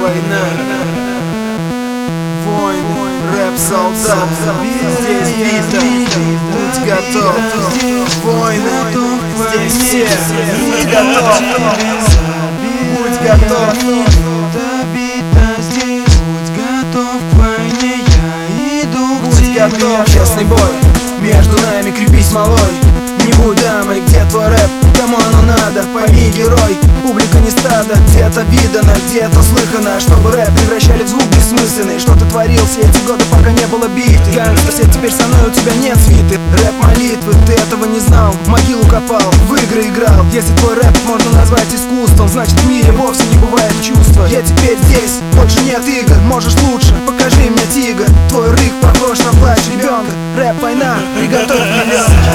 война, войны, рэп-солдат. Здесь бита, будь готов. Войны, здесь все, будь готов. Будь готов. Будь готов. Честный бой, между нами крепись, малой. Не будь дамой, где твой рэп? Кому оно надо? Пойми, герой, публика не стадо. Где-то видано, где-то слыхано, чтобы рэп превращали в звук бессмысленный. Что ты творил все эти годы, пока не было биты? Гангстер, теперь со мной у тебя нет свиты. Рэп молитвы, ты этого не знал, в могилу копал, в игры играл. Если твой рэп можно назвать искусством, значит в мире вовсе не бывает чувства. Я теперь здесь, больше нет игр, можешь лучше, покажи мне тигр. Твой рык похож на плач ребенка. Рэп война, приготовь пеленки.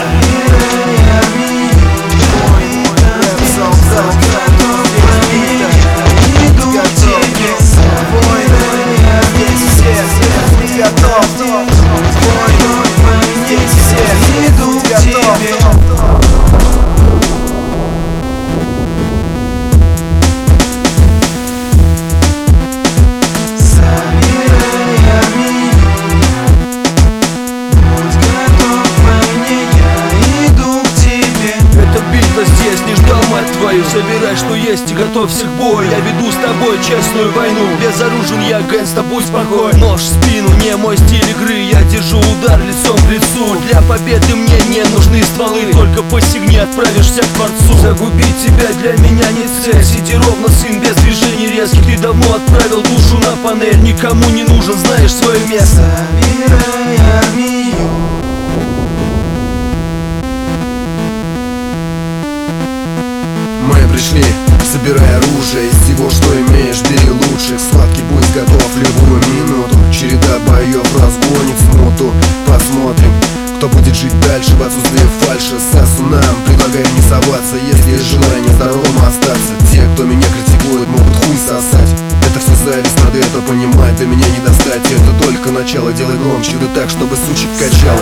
Собирай, что есть, и готовься к бою. Я веду с тобой честную войну. Безоружен я, гэнста, будь спокоен. Нож в спину, не мой стиль игры. Я держу удар лицом к лицу. Для победы мне не нужны стволы. Только по сигне отправишься к Творцу. Загубить тебя для меня не цель. Сиди ровно, сын, без движений резких. Ты давно отправил душу на панель. Никому не нужен, знаешь свое место. Собирай армию. Мы пришли, собирай оружие. Из всего, что имеешь, бери лучших. Схватки будь готов в любую минуту. Череда боев разгонит смуту. Посмотрим, кто будет жить дальше в отсутствии фальши. Сасу нам предлагаю не соваться, если есть желание здоровым остаться. Те, кто меня критикует, могут хуй сосать. Это все зависть, надо это понимать. До меня не достать, это только начало. Делай громче, да так, чтобы сучек качало.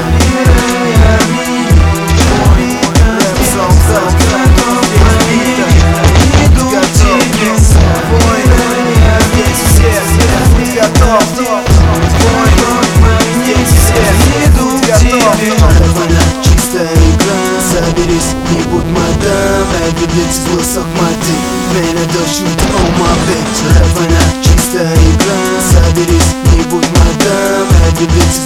Чистая игра, соберись, не будь мадам. Every bitch will suck my dick. Man, I don't shoot on my bitch. Рэп война, чистая игра, соберись, не будь мадам. Every bitch